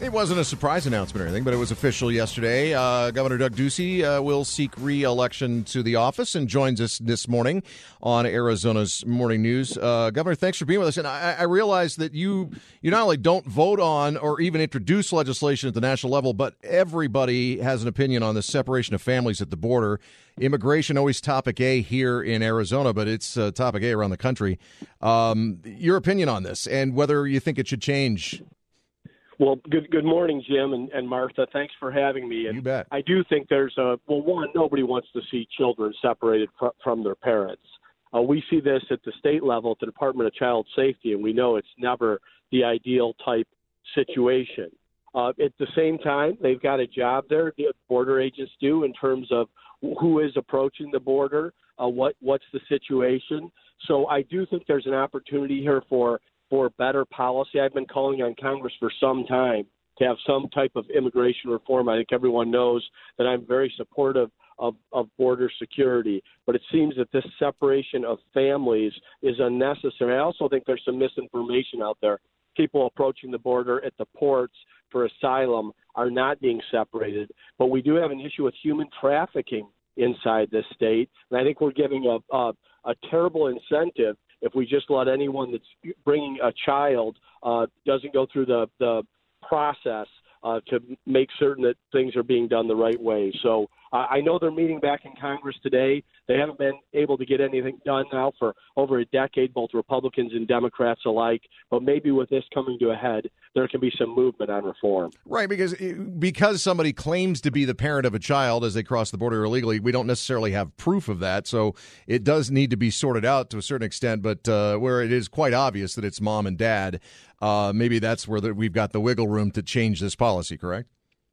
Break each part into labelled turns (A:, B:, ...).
A: It wasn't a surprise announcement or anything, but it was official yesterday. Governor Doug Ducey will seek re-election to the office and joins us this morning on Arizona's Morning News. Governor, thanks for being with us. And I realize that you not only don't vote on or even introduce legislation at the national level, but everybody has an opinion on the separation of families at the border. Immigration, always topic A here in Arizona, but it's topic A around the country. Your opinion on this and whether you think it should change.
B: Well, good morning, Jim and Martha. Thanks for having me. And
A: you bet.
B: I do think there's one, nobody wants to see children separated from their parents. We see this at the state level at the Department of Child Safety, and we know it's never the ideal type situation. At the same time, they've got a job there, the border agents do, in terms of who is approaching the border, what's the situation. So I do think there's an opportunity here for better policy. I've been calling on Congress for some time to have some type of immigration reform. I think everyone knows that I'm very supportive of border security, but it seems that this separation of families is unnecessary. I also think there's some misinformation out there. People approaching the border at the ports for asylum are not being separated, but we do have an issue with human trafficking inside this state, and I think we're giving a terrible incentive if we just let anyone that's bringing a child doesn't go through the process to make certain that things are being done the right way. So I know they're meeting back in Congress today. They haven't been able to get anything done now for over a decade, both Republicans and Democrats alike. But maybe with this coming to a head, there can be some movement on reform.
A: Right, because somebody claims to be the parent of a child as they cross the border illegally, we don't necessarily have proof of that. So it does need to be sorted out to a certain extent. But where it is quite obvious that it's mom and dad, maybe that's where we've got the wiggle room to change this policy, correct?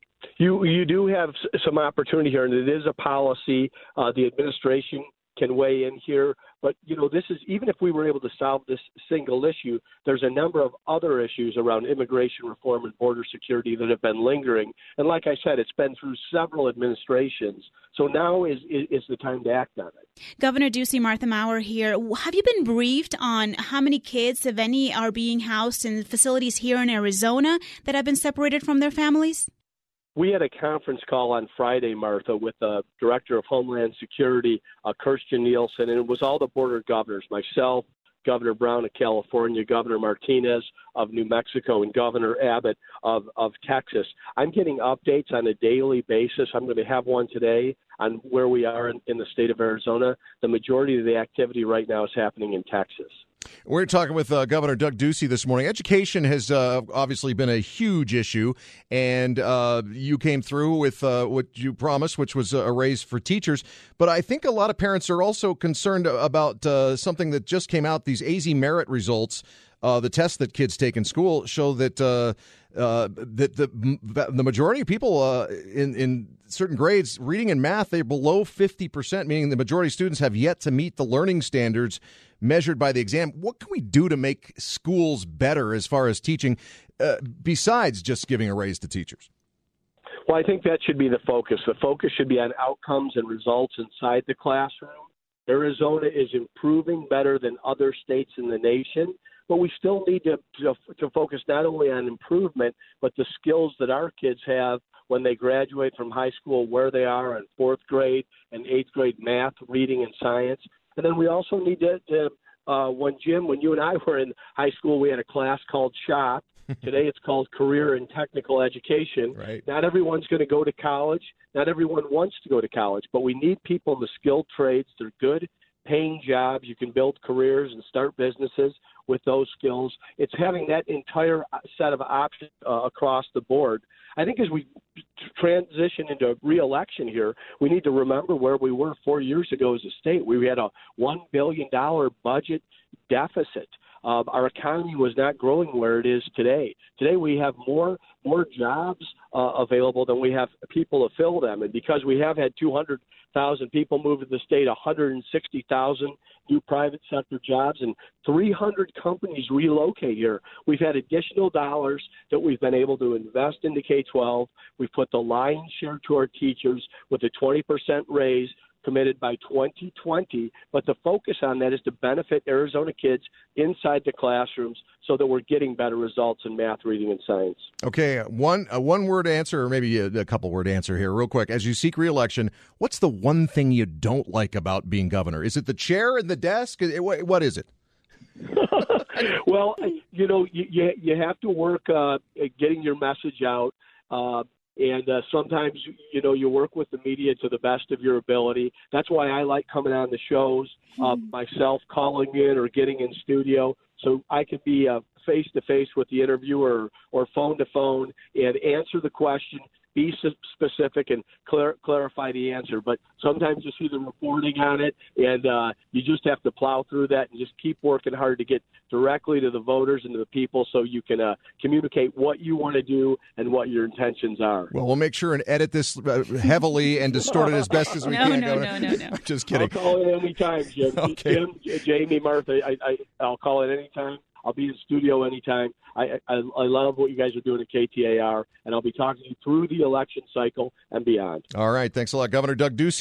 B: You do have some opportunity here, and it is a policy. The administration can weigh in here. But, this is, even if we were able to solve this single issue, there's a number of other issues around immigration reform and border security that have been lingering. And like I said, it's been through several administrations. So now is the time to act on it.
C: Governor Ducey, Martha Maurer here. Have you been briefed on how many kids, if any, are being housed in facilities here in Arizona that have been separated from their families?
B: We had a conference call on Friday, Martha, with the Director of Homeland Security, Kirstjen Nielsen, and it was all the border governors, myself, Governor Brown of California, Governor Martinez of New Mexico, and Governor Abbott of Texas. I'm getting updates on a daily basis. I'm going to have one today on where we are in the state of Arizona. The majority of the activity right now is happening in Texas.
A: We're talking with Governor Doug Ducey this morning. Education has obviously been a huge issue, and you came through with what you promised, which was a raise for teachers. But I think a lot of parents are also concerned about something that just came out. These AZ merit results, the tests that kids take in school, show that that the majority of people in certain grades, reading and math, they're below 50%, meaning the majority of students have yet to meet the learning standards measured by the exam. What can we do to make schools better as far as teaching, besides just giving a raise to teachers?
B: Well, I think that should be the focus. The focus should be on outcomes and results inside the classroom. Arizona is improving better than other states in the nation, but we still need to focus not only on improvement, but the skills that our kids have when they graduate from high school, where they are in fourth grade and eighth grade math, reading, and science. And then we also need to when you and I were in high school, we had a class called SHOP. Today it's called Career and Technical Education.
A: Right.
B: Not everyone's going to go to college. Not everyone wants to go to college, but we need people in the skilled trades. They're good paying jobs. You can build careers and start businesses with those skills. It's having that entire set of options across the board. I think as we transition into re-election here, we need to remember where we were 4 years ago as a state. We had a $1 billion budget deficit. Our economy was not growing where it is today. Today we have more jobs available than we have people to fill them. And because we have had 200,000 people move to the state, 160,000 new private sector jobs, and 300 companies relocate here, we've had additional dollars that we've been able to invest into K-12. We've put the lion's share to our teachers with a 20% raise, committed by 2020. But the focus on that is to benefit Arizona kids inside the classrooms so that we're getting better results in math, reading, and science.
A: Okay, one-word answer, or maybe a couple-word answer here, real quick. As you seek re-election, what's the one thing you don't like about being governor? Is it the chair and the desk? What is it?
B: Well, you have to work getting your message out. And sometimes, you work with the media to the best of your ability. That's why I like coming on the shows, myself calling in or getting in studio, so I can be face-to-face with the interviewer or phone-to-phone and answer the question, be specific, and clarify the answer. But sometimes you see the reporting on it, and you just have to plow through that and just keep working hard to get directly to the voters and to the people so you can communicate what you want to do and what your intentions are.
A: Well, we'll make sure and edit this heavily and distort it as best as we can.
C: No.
A: Just kidding.
B: I'll call it anytime, Jim.
A: Okay.
B: Jim, Jamie, Martha, I'll call it anytime. I'll be in studio anytime. I love what you guys are doing at KTAR, and I'll be talking to you through the election cycle and beyond.
A: All right. Thanks a lot, Governor Doug Ducey.